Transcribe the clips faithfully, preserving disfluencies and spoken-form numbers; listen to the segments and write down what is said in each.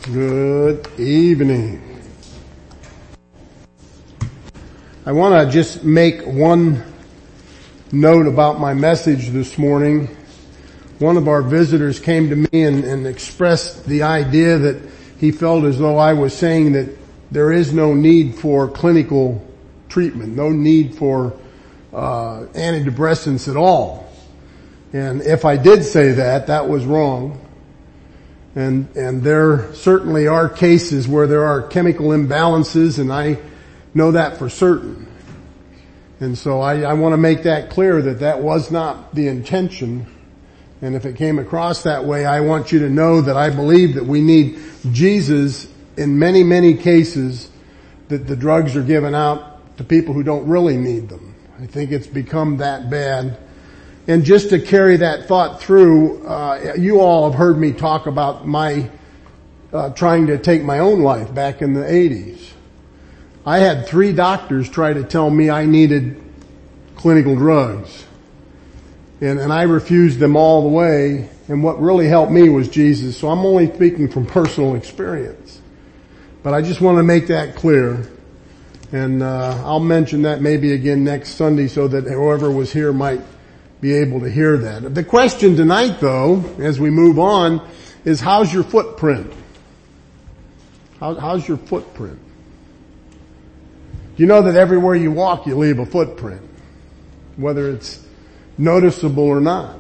Good evening. I want to just make one note about my message this morning. One of our visitors came to me and, and expressed the idea that he felt as though I was saying that there is no need for clinical treatment, no need for uh, antidepressants at all. And if I did say that, that was wrong. And, and there certainly are cases where there are chemical imbalances, and I know that for certain. And so I, I want to make that clear that that was not the intention. And if it came across that way, I want you to know that I believe that we need Jesus in many, many cases, that the drugs are given out to people who don't really need them. I think it's become that bad. And just to carry that thought through, uh, you all have heard me talk about my uh, trying to take my own life back in the eighties. I had three doctors try to tell me I needed clinical drugs. And, and I refused them all the way. And what really helped me was Jesus. So I'm only speaking from personal experience. But I just want to make that clear. And uh, I'll mention that maybe again next Sunday so that whoever was here might be able to hear that. The question tonight, though, as we move on, is how's your footprint? How, how's your footprint? You know that everywhere you walk, you leave a footprint, whether it's noticeable or not.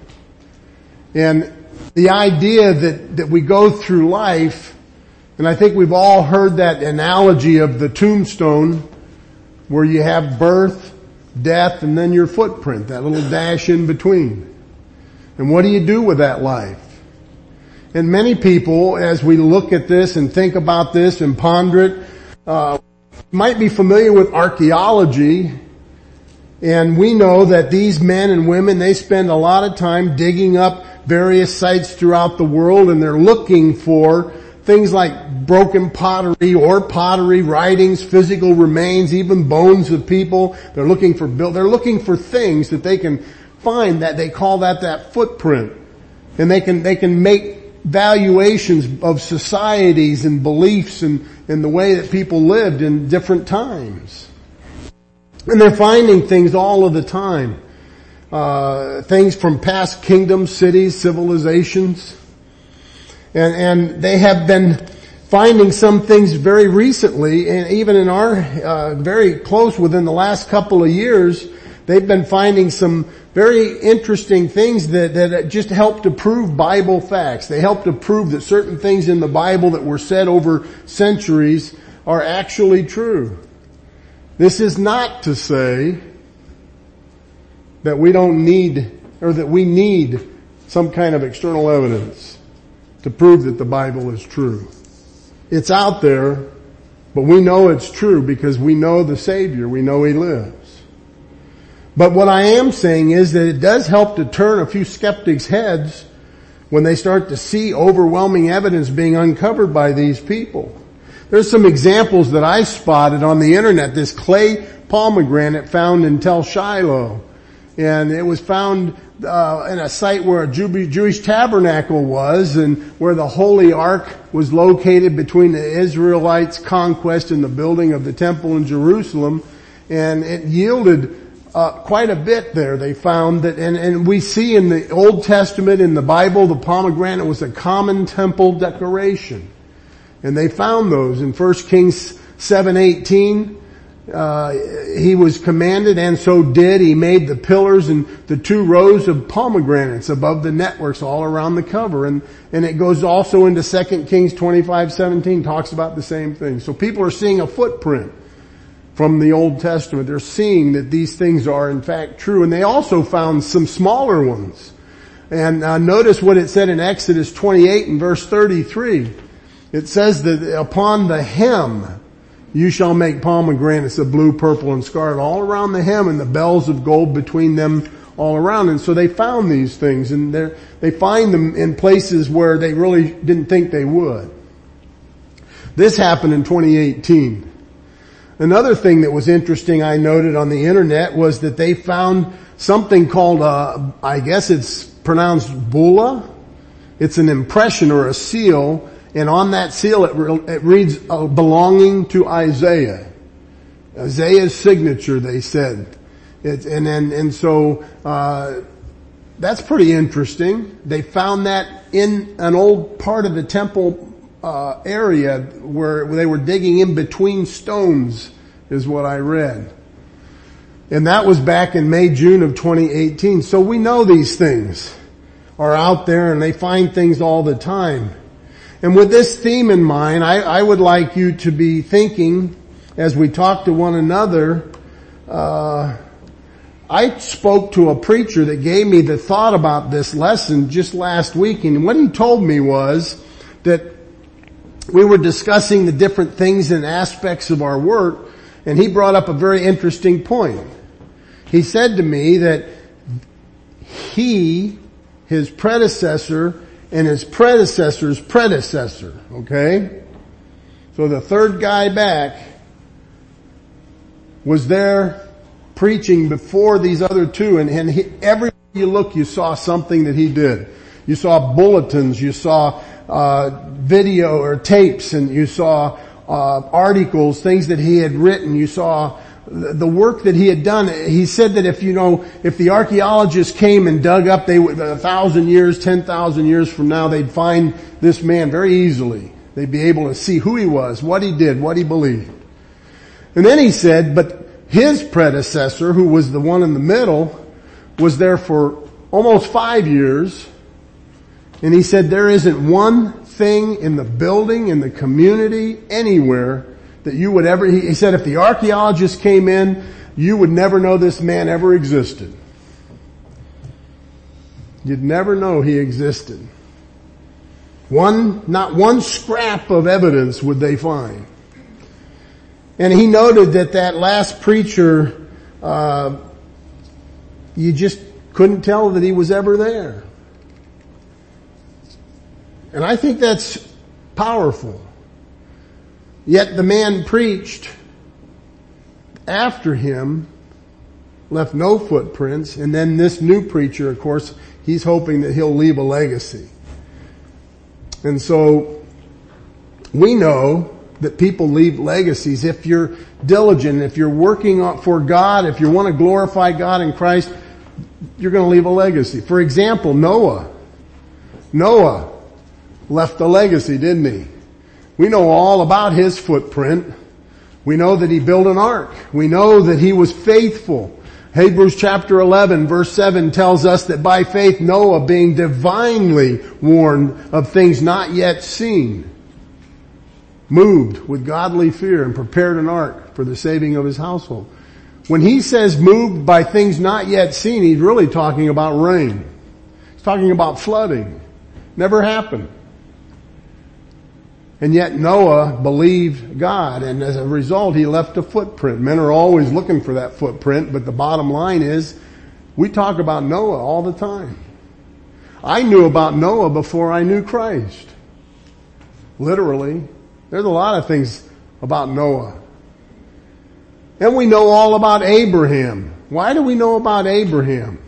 And the idea that, that we go through life, and I think we've all heard that analogy of the tombstone where you have birth, death, and then your footprint, that little dash in between. And what do you do with that life? And many people, as we look at this and think about this and ponder it, uh, might be familiar with archaeology. And we know that these men and women, they spend a lot of time digging up various sites throughout the world, and they're looking for things like broken pottery or pottery, writings, physical remains, even bones of people. They're looking for build, they're looking for things that they can find that they call that that footprint. And they can, they can make valuations of societies and beliefs and, and the way that people lived in different times. And they're finding things all of the time. Uh, things from past kingdoms, cities, civilizations. And, and they have been finding some things very recently, and even in our, uh, very close within the last couple of years, they've been finding some very interesting things that, that just help to prove Bible facts. They help to prove that certain things in the Bible that were said over centuries are actually true. This is not to say that we don't need, or that we need some kind of external evidence to prove that the Bible is true. It's out there, but we know it's true because we know the Savior. We know He lives. But what I am saying is that it does help to turn a few skeptics' heads when they start to see overwhelming evidence being uncovered by these people. There's some examples that I spotted on the internet. This clay pomegranate found in Tel Shiloh. And it was found uh, in a site where a Jew- Jewish tabernacle was, and where the Holy Ark was located between the Israelites' conquest and the building of the temple in Jerusalem. And it yielded uh, quite a bit there. They found that, and, and we see in the Old Testament, in the Bible, the pomegranate was a common temple decoration. And they found those in First Kings seven eighteen. Uh, he was commanded, and so did, he made the pillars and the two rows of pomegranates above the networks all around the cover. And, and it goes also into Second Kings twenty-five seventeen, talks about the same thing. So people are seeing a footprint from the Old Testament. They're seeing that these things are in fact true. And they also found some smaller ones. And uh, notice what it said in Exodus twenty-eight and verse thirty-three. It says that upon the hem you shall make pomegranates of blue, purple, and scarlet all around the hem, and the bells of gold between them all around. And so they found these things, and they find them in places where they really didn't think they would. This happened in twenty eighteen. Another thing that was interesting I noted on the internet was that they found something called, uh, I guess it's pronounced bulla. It's an impression or a seal And on that seal it, re- it reads, uh, belonging to Isaiah. Isaiah's signature, they said. It, and then, and so, uh, that's pretty interesting. They found that in an old part of the temple, uh, area where they were digging in between stones, is what I read. And that was back in May, June of twenty eighteen. So we know these things are out there and they find things all the time. And with this theme in mind, I, I would like you to be thinking as we talk to one another. Uh, I spoke to a preacher that gave me the thought about this lesson just last week, and what he told me was that we were discussing the different things and aspects of our work, and he brought up a very interesting point. He said to me that he, his predecessor, and his predecessor's predecessor, okay? So the third guy back was there preaching before these other two, and, and he, everywhere you look, you saw something that he did. You saw bulletins, you saw uh video or tapes, and you saw uh articles, things that he had written. You saw the, the work that he had done. He said that if you know, if the archaeologists came and dug up, they would, a thousand years, ten thousand years from now, they'd find this man very easily. They'd be able to see who he was, what he did, what he believed. And then he said, but his predecessor, who was the one in the middle, was there for almost five years. And he said there isn't one thing in the building, in the community, anywhere that you would ever, he said if the archaeologists came in, you would never know this man ever existed. You'd never know he existed. One, not one scrap of evidence would they find. And he noted that that last preacher, uh, you just couldn't tell that he was ever there. And I think that's powerful. Yet the man preached after him, left no footprints, and then this new preacher, of course, he's hoping that he'll leave a legacy. And so we know that people leave legacies. If you're diligent, if you're working for God, if you want to glorify God in Christ, you're going to leave a legacy. For example, Noah. Noah left a legacy, didn't he? We know all about his footprint. We know that he built an ark. We know that he was faithful. Hebrews chapter eleven verse seven tells us that by faith Noah, being divinely warned of things not yet seen, moved with godly fear and prepared an ark for the saving of his household. When he says moved by things not yet seen, he's really talking about rain. He's talking about flooding. Never happened. And yet Noah believed God, and as a result he left a footprint. Men are always looking for that footprint, but the bottom line is, we talk about Noah all the time. I knew about Noah before I knew Christ. Literally. There's a lot of things about Noah. And we know all about Abraham. Why do we know about Abraham?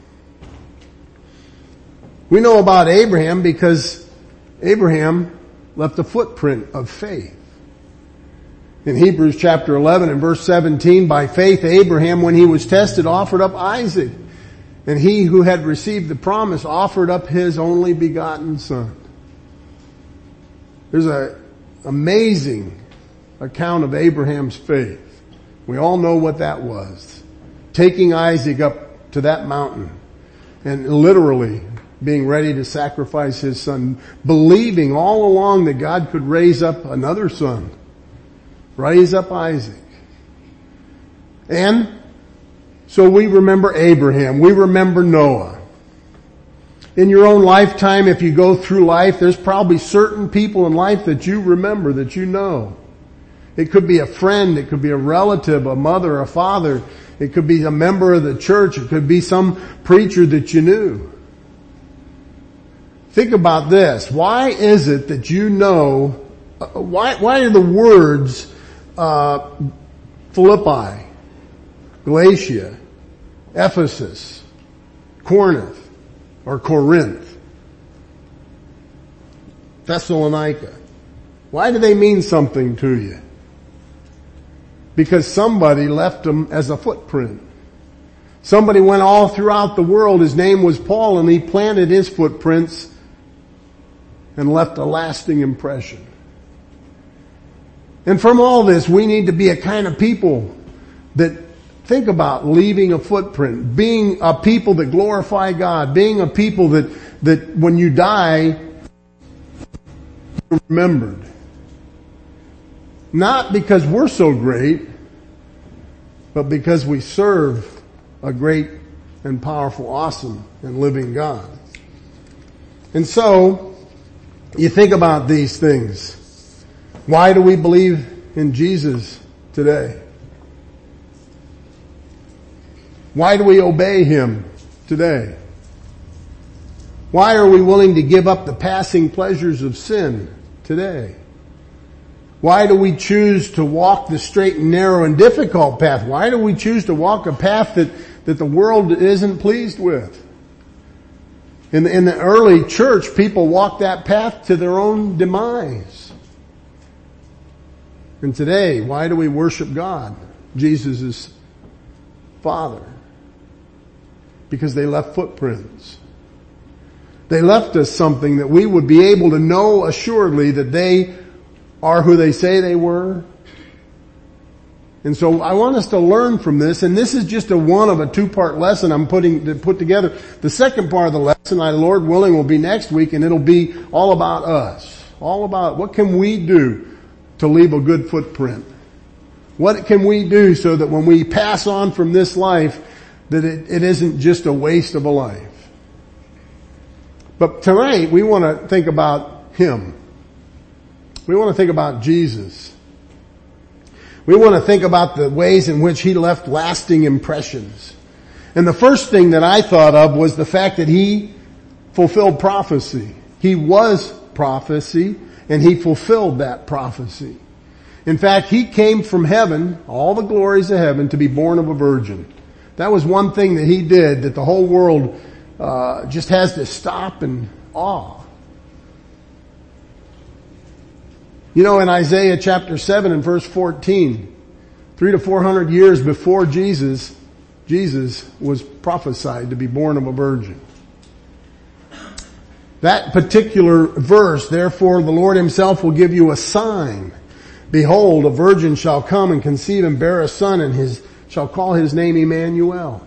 We know about Abraham because Abraham left a footprint of faith. In Hebrews chapter eleven and verse seventeen, by faith Abraham, when he was tested, offered up Isaac. And he who had received the promise offered up his only begotten son. There's an amazing account of Abraham's faith. We all know what that was. Taking Isaac up to that mountain and literally being ready to sacrifice his son, believing all along that God could raise up another son, raise up Isaac. And so we remember Abraham, we remember Noah. In your own lifetime, if you go through life, there's probably certain people in life that you remember, that you know. It could be a friend, it could be a relative, a mother, a father, it could be a member of the church, it could be some preacher that you knew. Think about this. Why is it that you know, uh, why, why are the words, uh, Philippi, Galatia, Ephesus, Corinth, or Corinth, Thessalonica, Why do they mean something to you? Because somebody left them as a footprint. Somebody went all throughout the world. His name was Paul, and he planted his footprints and left a lasting impression. And from all this, we need to be a kind of people that think about leaving a footprint, being a people that glorify God, being a people that, that when you die, you're remembered. Not because we're so great, but because we serve a great and powerful, awesome, and living God. And so, you think about these things. Why do we believe in Jesus today? Why do we obey Him today? Why are we willing to give up the passing pleasures of sin today? Why do we choose to walk the straight and narrow and difficult path? Why do we choose to walk a path that, that the world isn't pleased with? In the, in the early church, people walked that path to their own demise. And today, why do we worship God, Jesus' Father? Because they left footprints. They left us something that we would be able to know assuredly that they are who they say they were. And so I want us to learn from this, and this is just a one of a two-part lesson I'm putting to put together. The second part of the lesson, I, Lord willing, will be next week, and it'll be all about us. All about what can we do to leave a good footprint? What can we do so that when we pass on from this life, that it, it isn't just a waste of a life? But tonight, we want to think about Him. We want to think about Jesus. We want to think about the ways in which He left lasting impressions. And the first thing that I thought of was the fact that He fulfilled prophecy. He was prophecy, and He fulfilled that prophecy. In fact, He came from heaven, all the glories of heaven, to be born of a virgin. That was one thing that He did that the whole world uh, just has to stop in awe. You know, in Isaiah chapter seven and verse fourteen, three to four hundred years before Jesus, Jesus was prophesied to be born of a virgin. That particular verse, therefore the Lord Himself will give you a sign. Behold, a virgin shall come and conceive and bear a son, and his shall call his name Emmanuel.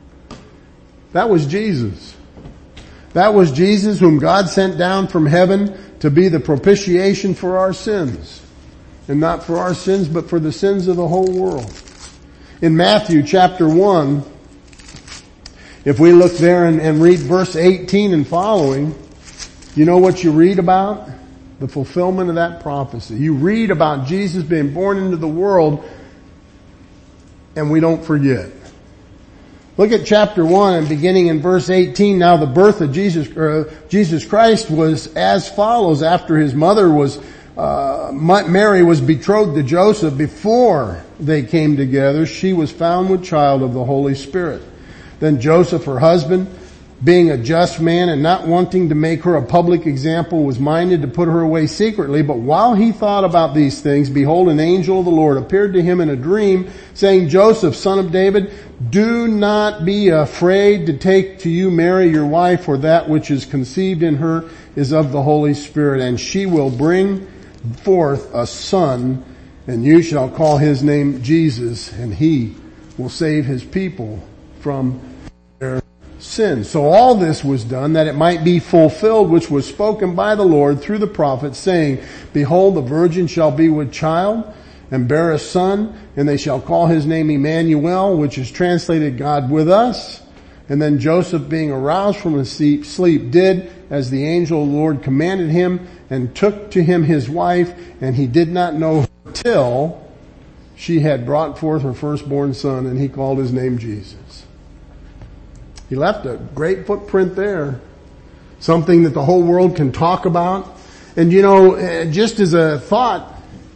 That was Jesus. That was Jesus whom God sent down from heaven to be the propitiation for our sins. And not for our sins, but for the sins of the whole world. In Matthew chapter one, if we look there and, and read verse eighteen and following, you know what you read about? The fulfillment of that prophecy. You read about Jesus being born into the world, and we don't forget. Look at chapter one and beginning in verse eighteen. Now the birth of Jesus, uh, Jesus Christ was as follows. After His mother was, uh, Mary was betrothed to Joseph, before they came together, she was found with child of the Holy Spirit. Then Joseph, her husband, being a just man and not wanting to make her a public example, was minded to put her away secretly. But while he thought about these things, behold, an angel of the Lord appeared to him in a dream, saying, Joseph, son of David, do not be afraid to take to you Mary your wife, for that which is conceived in her is of the Holy Spirit, and she will bring forth a son, and you shall call his name Jesus, and he will save his people from their sins. So all this was done that it might be fulfilled, which was spoken by the Lord through the prophet, saying, behold, the virgin shall be with child and bear a son, and they shall call his name Emmanuel, which is translated God with us. And then Joseph, being aroused from his sleep, did as the angel of the Lord commanded him, and took to him his wife, and he did not know her till she had brought forth her firstborn son, and he called his name Jesus. He left a great footprint there. Something that the whole world can talk about. And you know, just as a thought,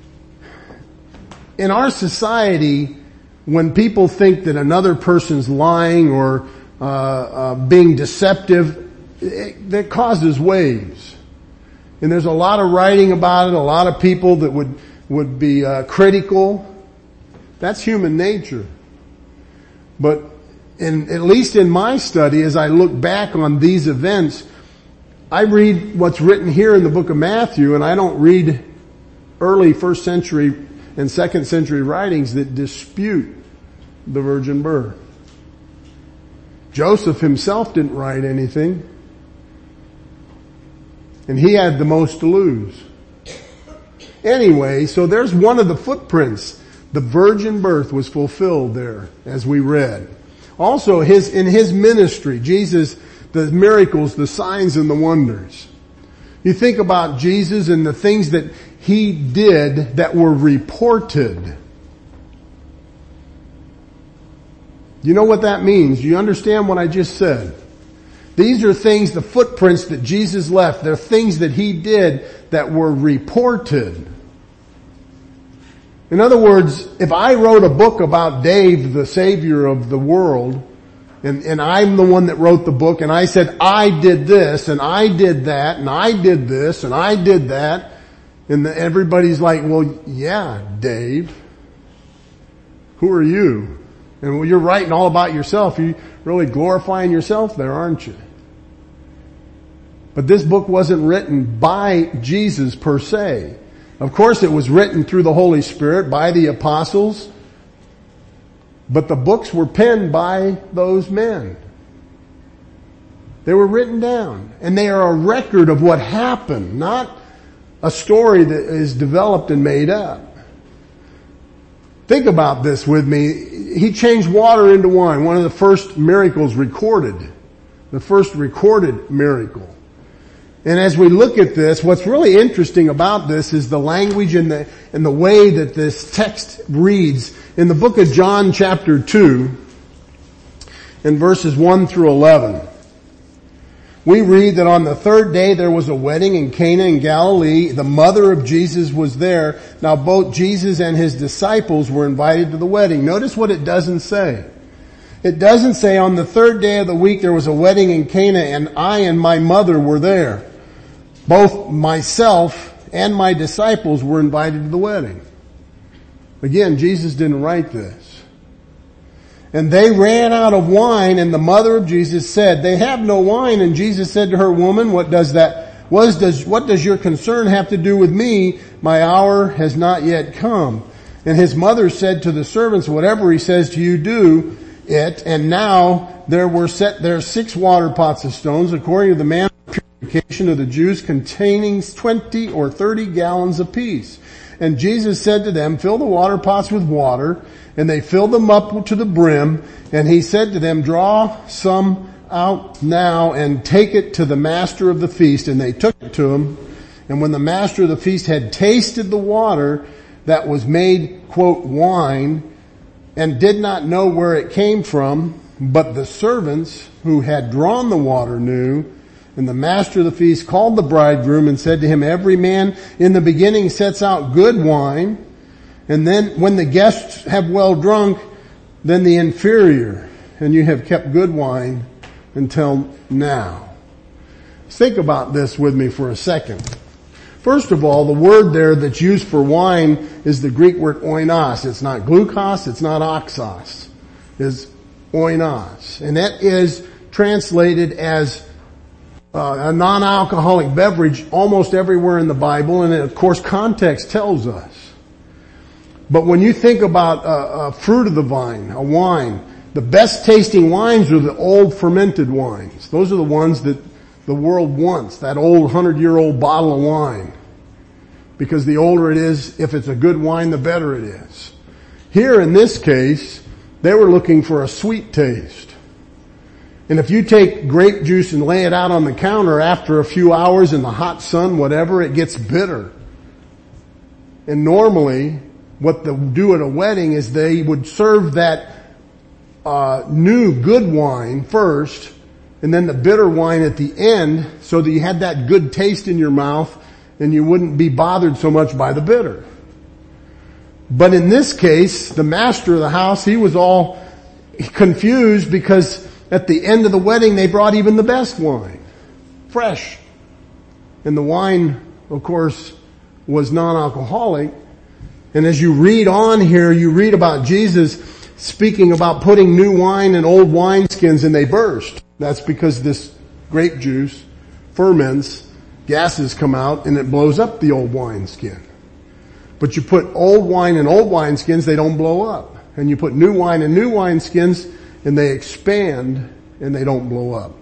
in our society, when people think that another person's lying or uh, uh being deceptive, it, that causes waves. And there's a lot of writing about it, a lot of people that would, would be uh, critical. That's human nature. But in, at least in my study, as I look back on these events, I read what's written here in the book of Matthew, and I don't read early first century and second century writings that dispute the virgin birth. Joseph himself didn't write anything, and he had the most to lose. Anyway, so there's one of the footprints. The virgin birth was fulfilled there, as we read. Also, his in his ministry, Jesus, the miracles, the signs and the wonders. You think about Jesus and the things that he did that were reported. You know what that means? You understand what I just said? These are things, the footprints that Jesus left. They're things that he did that were reported. In other words, if I wrote a book about Dave, the Savior of the world, and, and I'm the one that wrote the book, and I said, I did this, and I did that, and I did this, and I did that, and the, everybody's like, well, yeah, Dave, who are you? And well, you're writing all about yourself. You're really glorifying yourself there, aren't you? But this book wasn't written by Jesus per se. Of course, it was written through the Holy Spirit by the apostles, but the books were penned by those men. They were written down, and they are a record of what happened, not a story that is developed and made up. Think about this with me. He changed water into wine, one of the first miracles recorded, the first recorded miracle. And as we look at this, what's really interesting about this is the language and the, and the way that this text reads. In the book of John chapter two, in verses one through eleven, we read that on the third day there was a wedding in Cana in Galilee. The mother of Jesus was there. Now both Jesus and his disciples were invited to the wedding. Notice what it doesn't say. It doesn't say on the third day of the week there was a wedding in Cana and I and my mother were there. Both myself and my disciples were invited to the wedding. Again, Jesus didn't write this. And they ran out of wine, and the mother of Jesus said, they have no wine. And Jesus said to her, woman, what does that, what does, what does your concern have to do with me? My hour has not yet come. And his mother said to the servants, whatever he says to you, do it. And now there were set there six water pots of stones, according to the manner of purification of the Jews, containing twenty or thirty gallons apiece. And Jesus said to them, fill the water pots with water. And they filled them up to the brim. And he said to them, draw some out now and take it to the master of the feast. And they took it to him. And when the master of the feast had tasted the water that was made, quote, wine, and did not know where it came from, but the servants who had drawn the water knew, and the master of the feast called the bridegroom and said to him, every man in the beginning sets out good wine, and then when the guests have well drunk, then the inferior, and you have kept good wine until now. Think about this with me for a second. First of all, the word there that's used for wine is the Greek word oinos. It's not glucose, it's not oxos. It's oinos. And that is translated as uh, a non-alcoholic beverage almost everywhere in the Bible, and of course context tells us. But when you think about a, a fruit of the vine, a wine, the best tasting wines are the old fermented wines. Those are the ones that the world wants, that old hundred-year-old bottle of wine. Because the older it is, if it's a good wine, the better it is. Here in this case, they were looking for a sweet taste. And if you take grape juice and lay it out on the counter after a few hours in the hot sun, whatever, it gets bitter. And normally, what they do at a wedding is they would serve that uh new good wine first, and then the bitter wine at the end, so that you had that good taste in your mouth and you wouldn't be bothered so much by the bitter. But in this case, the master of the house, he was all confused because at the end of the wedding they brought even the best wine, fresh. And the wine of course, was non-alcoholic. And as you read on here, you read about Jesus speaking about putting new wine in old wineskins and they burst. That's because this grape juice ferments, gases come out, and it blows up the old wineskin. But you put old wine in old wineskins, they don't blow up. And you put new wine in new wineskins, and they expand, and they don't blow up.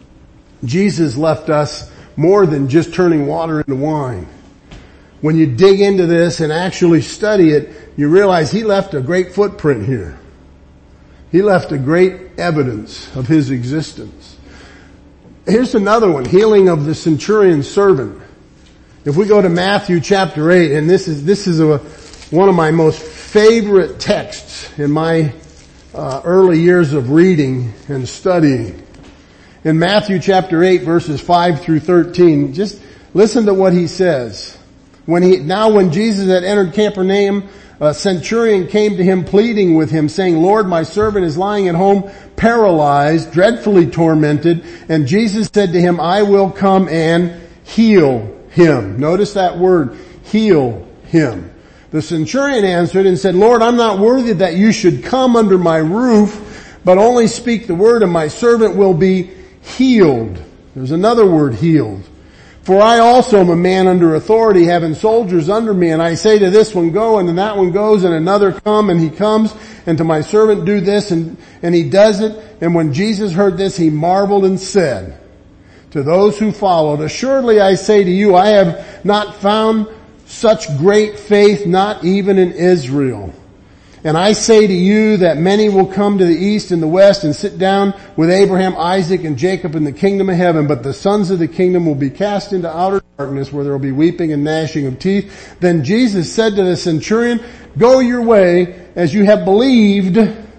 Jesus left us more than just turning water into wine. When you dig into this and actually study it, you realize he left a great footprint here. He left a great evidence of his existence. Here's another one, healing of the centurion's servant. If we go to Matthew chapter eight, and this is, this is a, one of my most favorite texts in my uh, early years of reading and studying. In Matthew chapter eight, verses five through thirteen, just listen to what he says. When he, now when Jesus had entered Capernaum, a centurion came to him pleading with him, saying, Lord, my servant is lying at home, paralyzed, dreadfully tormented. And Jesus said to him, I will come and heal him. Notice that word, heal him. The centurion answered and said, Lord, I'm not worthy that you should come under my roof, but only speak the word and my servant will be healed. There's another word, healed. For I also am a man under authority, having soldiers under me, and I say to this one, go, and then that one goes, and another come, and he comes, and to my servant do this, and, and he does it. And when Jesus heard this, he marveled and said to those who followed, assuredly I say to you, I have not found such great faith, not even in Israel. And I say to you that many will come to the east and the west and sit down with Abraham, Isaac, and Jacob in the kingdom of heaven, but the sons of the kingdom will be cast into outer darkness where there will be weeping and gnashing of teeth. Then Jesus said to the centurion, go your way as you have believed,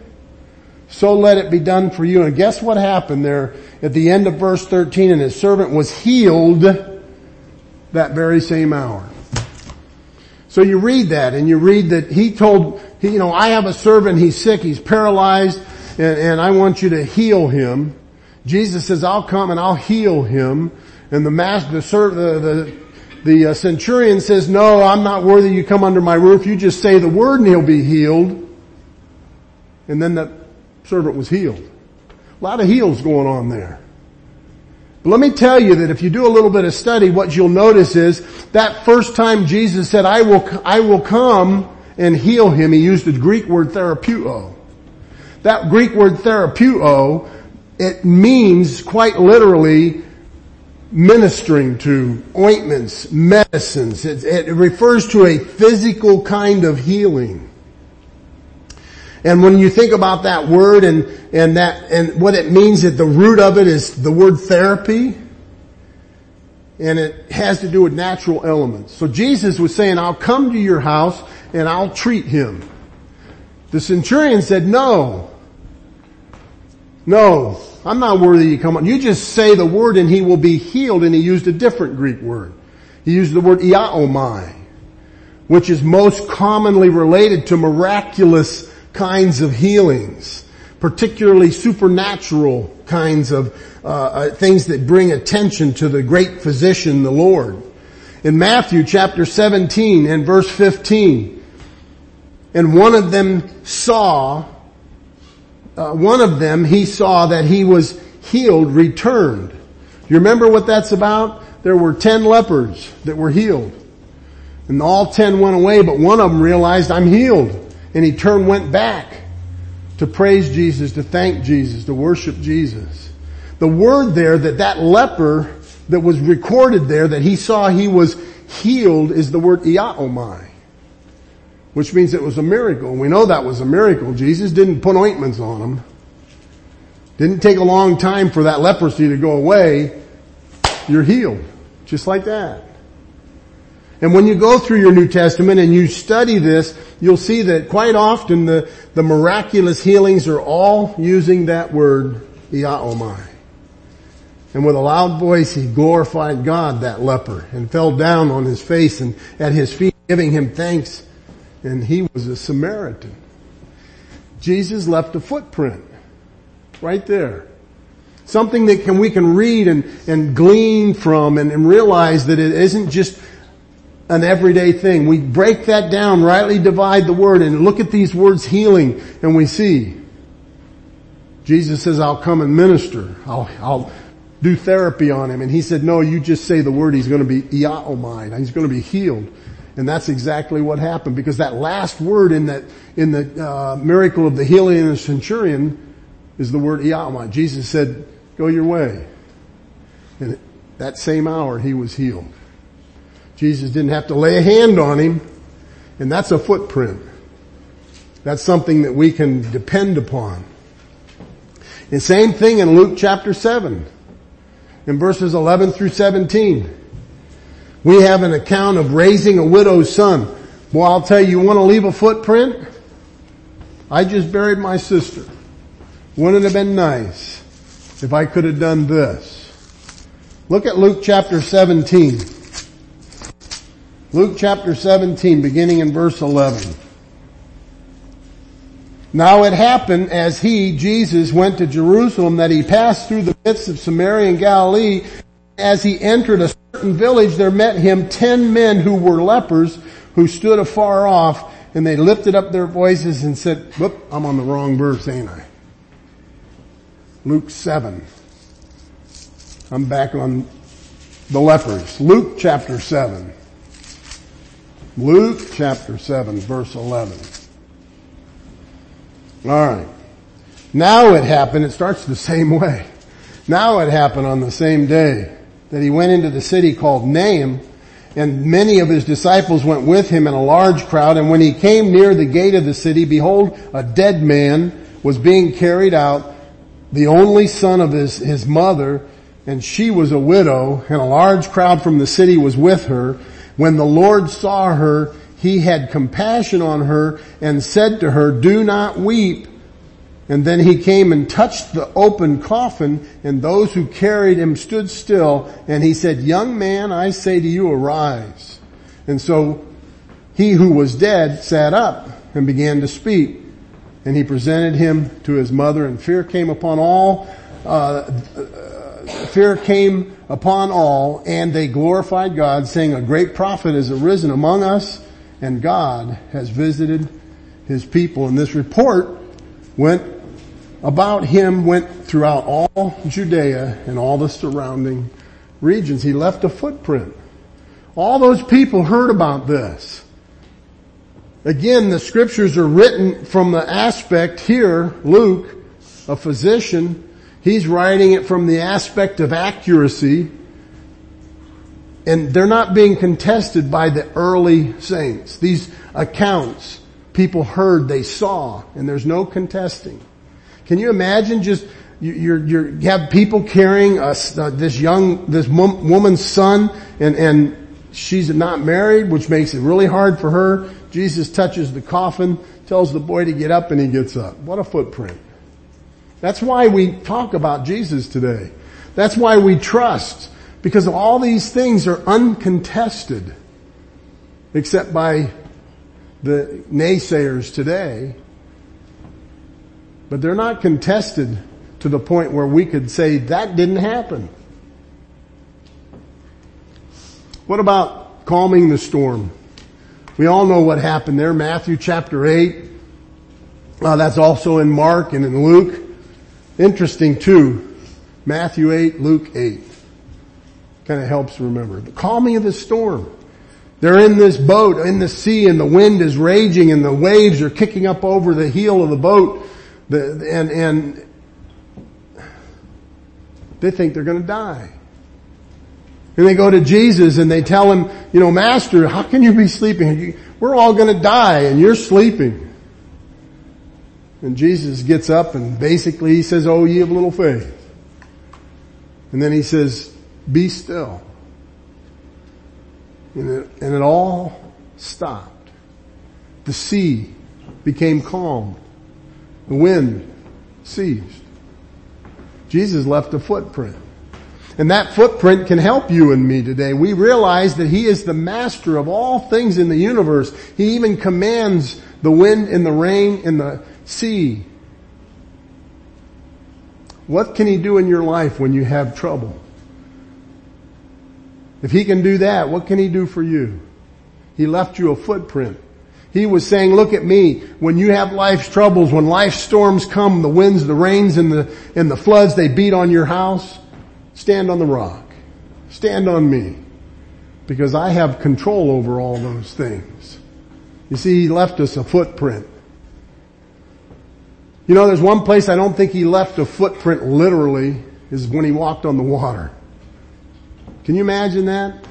so let it be done for you. And guess what happened there at the end of verse thirteen? And his servant was healed that very same hour. So you read that, and you read that he told, he, you know, I have a servant, he's sick, he's paralyzed, and, and I want you to heal him. Jesus says, I'll come and I'll heal him. And the master, the, the, the, the uh, centurion says, no, I'm not worthy you come under my roof. You just say the word and he'll be healed. And then the servant was healed. A lot of heals going on there. But let me tell you that if you do a little bit of study, what you'll notice is that first time Jesus said, I will, I will come and heal him, he used the Greek word therapeuo. That Greek word therapeuo, it means quite literally ministering to, ointments, medicines. It, it refers to a physical kind of healing. And when you think about that word and, and that, and what it means, that the root of it is the word therapy. And it has to do with natural elements. So Jesus was saying, I'll come to your house and I'll treat him. The centurion said, no. No, I'm not worthy you come on. You just say the word and he will be healed. And he used a different Greek word. He used the word iaomai, which is most commonly related to miraculous kinds of healings, particularly supernatural kinds of uh, uh, things that bring attention to the great physician, the Lord. In Matthew chapter seventeen and verse fifteen, and one of them saw, uh, one of them he saw that he was healed, returned. You remember what that's about? There were ten lepers that were healed. And all ten went away, but one of them realized, I'm healed. And he turned, went back to praise Jesus, to thank Jesus, to worship Jesus. The word there that that leper that was recorded there, that he saw he was healed, is the word iaomai, which means it was a miracle. We know that was a miracle. Jesus didn't put ointments on him. Didn't take a long time for that leprosy to go away. You're healed. Just like that. And when you go through your New Testament and you study this, you'll see that quite often the, the miraculous healings are all using that word, iaomai. And with a loud voice, he glorified God, that leper, and fell down on his face and at his feet, giving him thanks. And he was a Samaritan. Jesus left a footprint right there. Something that can, we can read and, and glean from and, and realize that it isn't just an everyday thing. We break that down, rightly divide the word, and look at these words healing, and we see Jesus says, I'll come and minister. I'll, I'll do therapy on him. And he said, no, you just say the word, he's going to be iaomai. He's going to be healed. And that's exactly what happened, because that last word in that, in the uh, miracle of the healing of the centurion is the word iaomai. Jesus said, go your way. And that same hour he was healed. Jesus didn't have to lay a hand on him, and that's a footprint. That's something that we can depend upon. The same thing in Luke chapter seven, in verses eleven through seventeen. We have an account of raising a widow's son. Well, I'll tell you, you want to leave a footprint? I just buried my sister. Wouldn't it have been nice if I could have done this? Look at Luke chapter seventeen. Luke chapter seventeen, beginning in verse eleven. Now it happened as he, Jesus, went to Jerusalem that he passed through the midst of Samaria and Galilee. As he entered a certain village, there met him ten men who were lepers, who stood afar off, and they lifted up their voices and said, whoop, I'm on the wrong verse, ain't I? Luke seven. I'm back on the lepers. Luke chapter seven. Luke chapter seven, verse eleven. Alright. Now it happened, it starts the same way. Now it happened on the same day that he went into the city called Naim, and many of his disciples went with him in a large crowd, and when he came near the gate of the city, behold, a dead man was being carried out, the only son of his, his mother, and she was a widow, and a large crowd from the city was with her. When the Lord saw her, he had compassion on her and said to her, do not weep. And then he came and touched the open coffin, and those who carried him stood still. And he said, young man, I say to you, arise. And so he who was dead sat up and began to speak. And he presented him to his mother, and fear came upon all, uh, fear came upon all, and they glorified God, saying, a great prophet is arisen among us, and God has visited his people. And this report went about him, went throughout all Judea and all the surrounding regions. He left a footprint. All those people heard about this. Again, the scriptures are written from the aspect here, Luke, a physician, he's writing it from the aspect of accuracy. And they're not being contested by the early saints. These accounts, people heard, they saw, and there's no contesting. Can you imagine just, you, you're, you're, you have people carrying a, uh, this young, this woman's son, and, and she's not married, which makes it really hard for her. Jesus touches the coffin, tells the boy to get up, and he gets up. What a footprint. That's why we talk about Jesus today. That's why we trust. Because all these things are uncontested, except by the naysayers today. But they're not contested to the point where we could say that didn't happen. What about calming the storm? We all know what happened there. Matthew chapter eight. Uh, that's also in Mark and in Luke. Interesting too. Matthew eight, Luke eight. Kind of helps remember. The calming of the storm. They're in this boat, in the sea, and the wind is raging, and the waves are kicking up over the heel of the boat. The, and, and they think they're going to die. And they go to Jesus and they tell him, you know, Master, how can you be sleeping? We're all going to die and you're sleeping. And Jesus gets up and basically he says, oh, ye of little faith. And then he says, be still. And it, and it all stopped. The sea became calm. The wind ceased. Jesus left a footprint. And that footprint can help you and me today. We realize that he is the master of all things in the universe. He even commands the wind and the rain and the sea. What can he do in your life when you have trouble? If he can do that, what can he do for you? He left you a footprint. He was saying, look at me. When you have life's troubles, when life's storms come, the winds, the rains, and the, and the floods, they beat on your house, stand on the rock. Stand on me. Because I have control over all those things. You see, He left us a footprint. You know, there's one place I don't think He left a footprint literally, is when He walked on the water. Can you imagine that?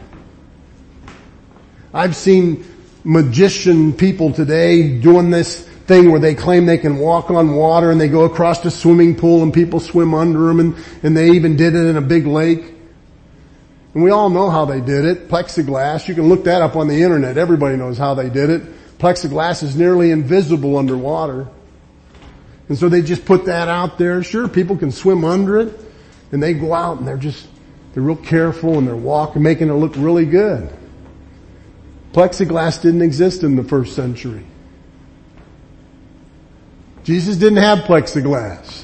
I've seen magician people today doing this thing where they claim they can walk on water and they go across the swimming pool and people swim under them, and, and they even did it in a big lake. And we all know how they did it. Plexiglass. You can look that up on the internet. Everybody knows how they did it. Plexiglass is nearly invisible underwater. And so they just put that out there. Sure, people can swim under it, and they go out and they're just, they're real careful and they're walking, making it look really good. Plexiglass didn't exist in the first century. Jesus didn't have plexiglass.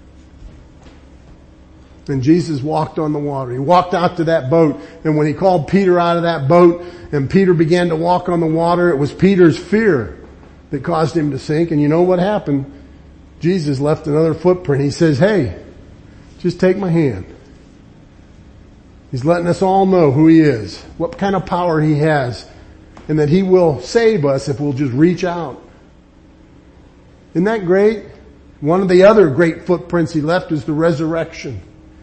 And Jesus walked on the water. He walked out to that boat, and when He called Peter out of that boat and Peter began to walk on the water, it was Peter's fear that caused him to sink. And you know what happened? Jesus left another footprint. He says, hey, just take my hand. He's letting us all know who He is, what kind of power He has, and that He will save us if we'll just reach out. Isn't that great? One of the other great footprints He left is the resurrection.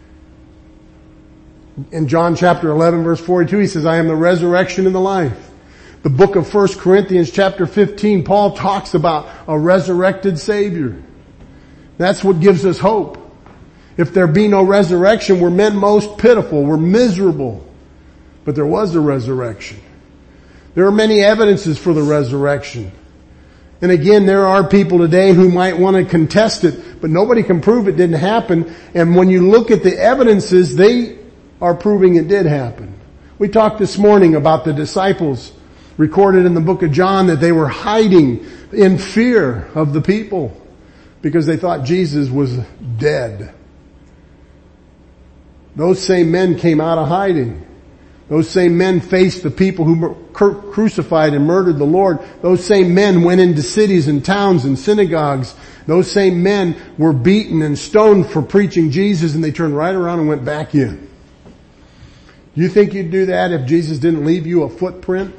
In John chapter eleven verse forty-two, He says, I am the resurrection and the life. The book of First Corinthians chapter fifteen, Paul talks about a resurrected Savior. That's what gives us hope. If there be no resurrection, we're men most pitiful. We're miserable. But there was a resurrection. There are many evidences for the resurrection. And again, there are people today who might want to contest it, but nobody can prove it didn't happen. And when you look at the evidences, they are proving it did happen. We talked this morning about the disciples recorded in the book of John that they were hiding in fear of the people because they thought Jesus was dead. Those same men came out of hiding. Those same men faced the people who crucified and murdered the Lord. Those same men went into cities and towns and synagogues. Those same men were beaten and stoned for preaching Jesus, and they turned right around and went back in. You think you'd do that if Jesus didn't leave you a footprint?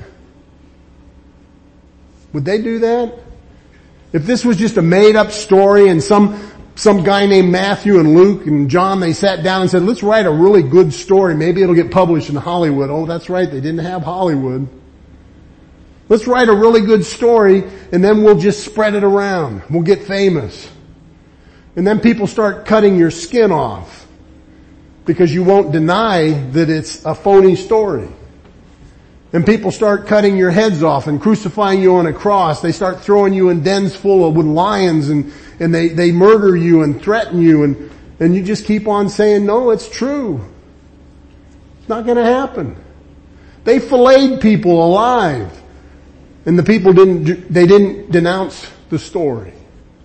Would they do that? If this was just a made up story and some Some guy named Matthew and Luke and John, they sat down and said, let's write a really good story. Maybe it'll get published in Hollywood. Oh, that's right. They didn't have Hollywood. Let's write a really good story and then we'll just spread it around. We'll get famous. And then people start cutting your skin off because you won't deny that it's a phony story. And people start cutting your heads off and crucifying you on a cross. They start throwing you in dens full of with lions and And they, they murder you and threaten you, and, and you just keep on saying, no, it's true. It's not going to happen. They filleted people alive. And the people didn't, they didn't denounce the story.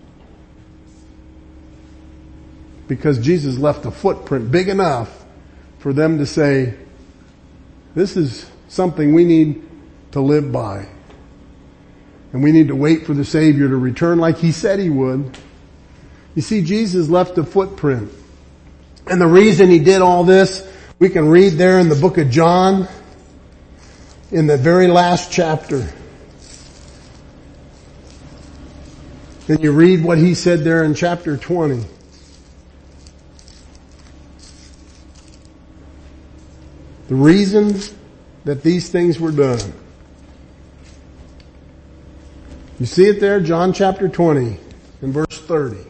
Because Jesus left a footprint big enough for them to say, this is something we need to live by. And we need to wait for the Savior to return like He said He would. You see, Jesus left a footprint. And the reason He did all this, we can read there in the book of John, in the very last chapter. And you read what He said there in chapter twenty. The reason that these things were done. You see it there, John chapter twenty, in verse thirty.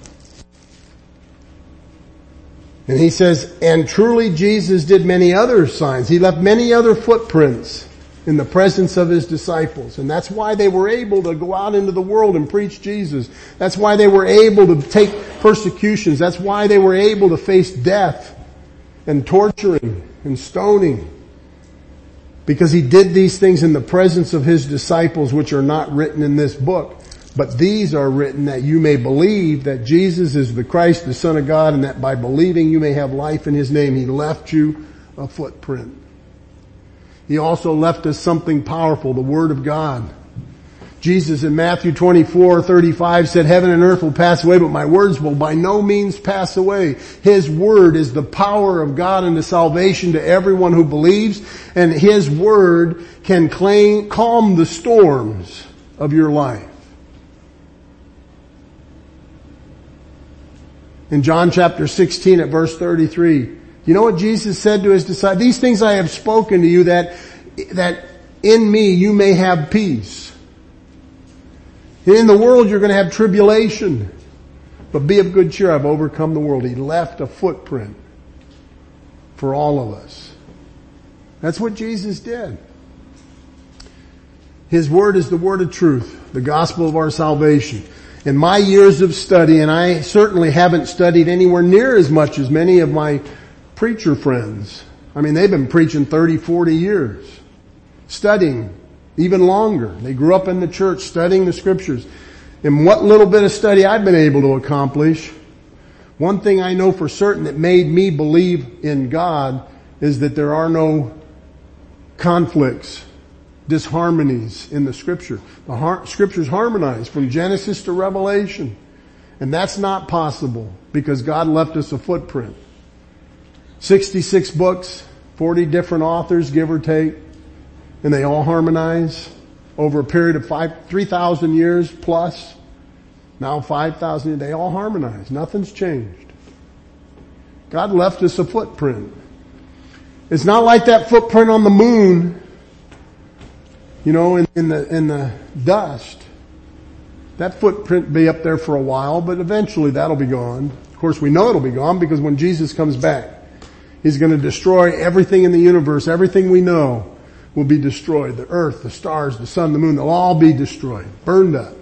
And He says, and truly Jesus did many other signs. He left many other footprints in the presence of His disciples. And that's why they were able to go out into the world and preach Jesus. That's why they were able to take persecutions. That's why they were able to face death and torturing and stoning. Because He did these things in the presence of His disciples, which are not written in this book. But these are written that you may believe that Jesus is the Christ, the Son of God, and that by believing you may have life in His name. He left you a footprint. He also left us something powerful, the Word of God. Jesus in Matthew twenty-four thirty-five said, heaven and earth will pass away, but my words will by no means pass away. His Word is the power of God unto salvation to everyone who believes, and His Word can claim, calm the storms of your life. In John chapter sixteen at verse thirty-three, you know what Jesus said to His disciples? These things I have spoken to you that, that in me you may have peace. In the world you're going to have tribulation, but be of good cheer, I've overcome the world. He left a footprint for all of us. That's what Jesus did. His Word is the Word of truth, the gospel of our salvation. In my years of study, and I certainly haven't studied anywhere near as much as many of my preacher friends. I mean, they've been preaching thirty, forty years, studying even longer. They grew up in the church studying the Scriptures. And what little bit of study I've been able to accomplish, one thing I know for certain that made me believe in God is that there are no conflicts, disharmonies in the Scripture. The har- Scripture's harmonized from Genesis to Revelation. And that's not possible because God left us a footprint. sixty-six books, forty different authors, give or take. And they all harmonize over a period of five, three thousand years plus. Now five thousand years, they all harmonize. Nothing's changed. God left us a footprint. It's not like that footprint on the moon, you know, in, in the, in the dust. That footprint will be up there for a while, but eventually that'll be gone. Of course, we know it'll be gone because when Jesus comes back, He's going to destroy everything in the universe, everything we know will be destroyed. The earth, the stars, the sun, the moon, they'll all be destroyed, burned up.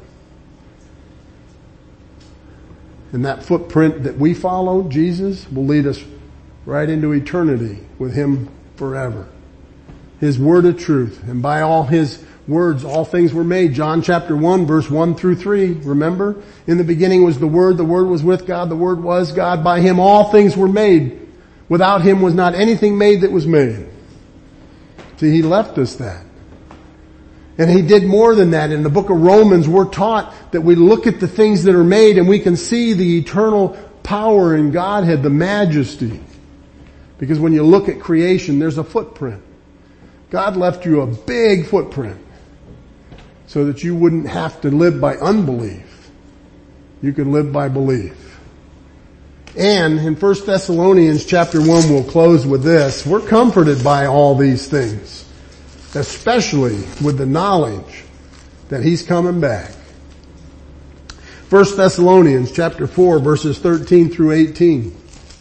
And that footprint that we follow, Jesus, will lead us right into eternity with Him forever. His Word of truth. And by all His words, all things were made. John chapter one, verse one through three. Remember? In the beginning was the Word. The Word was with God. The Word was God. By Him all things were made. Without Him was not anything made that was made. See, He left us that. And He did more than that. In the book of Romans, we're taught that we look at the things that are made and we can see the eternal power in Godhead, the majesty. Because when you look at creation, there's a footprint. God left you a big footprint so that you wouldn't have to live by unbelief. You could live by belief. And in First Thessalonians chapter one, we'll close with this. We're comforted by all these things, especially with the knowledge that He's coming back. First Thessalonians chapter four, verses thirteen through eighteen.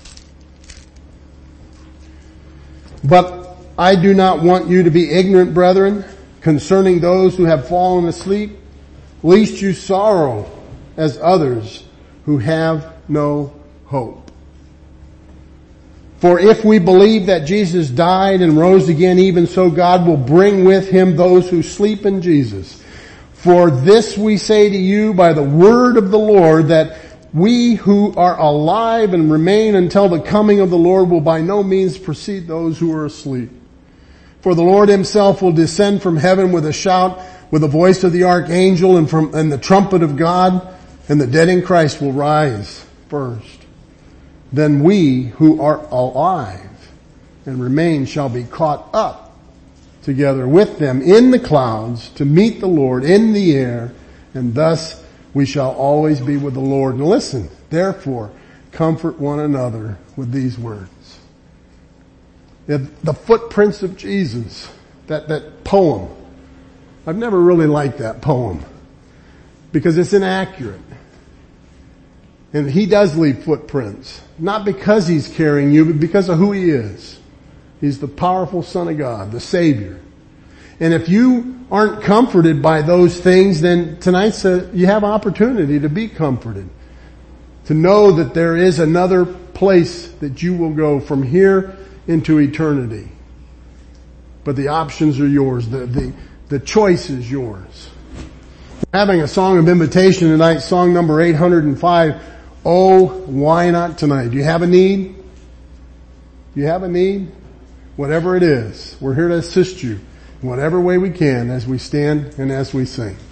But I do not want you to be ignorant, brethren, concerning those who have fallen asleep, lest you sorrow as others who have no hope. For if we believe that Jesus died and rose again, even so God will bring with Him those who sleep in Jesus. For this we say to you by the word of the Lord, that we who are alive and remain until the coming of the Lord will by no means precede those who are asleep. For the Lord Himself will descend from heaven with a shout, with the voice of the archangel and from and the trumpet of God, and the dead in Christ will rise first. Then we who are alive and remain shall be caught up together with them in the clouds to meet the Lord in the air, and thus we shall always be with the Lord. And listen, therefore, comfort one another with these words. The footprints of Jesus, that, that poem. I've never really liked that poem because it's inaccurate. And He does leave footprints. Not because He's carrying you, but because of who He is. He's the powerful Son of God, the Savior. And if you aren't comforted by those things, then tonight's a, you have opportunity to be comforted. To know that there is another place that you will go from here into eternity. But the options are yours. The, the, the choice is yours. We're having a song of invitation tonight, song number eight hundred five. Oh, why not tonight? Do you have a need? Do you have a need? whatever it is. We're here to assist you in whatever way we can as we stand and as we sing.